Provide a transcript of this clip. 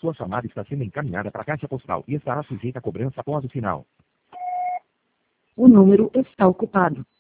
Sua chamada está sendo encaminhada para a caixa postal e estará sujeita a cobrança após o sinal. O número está ocupado.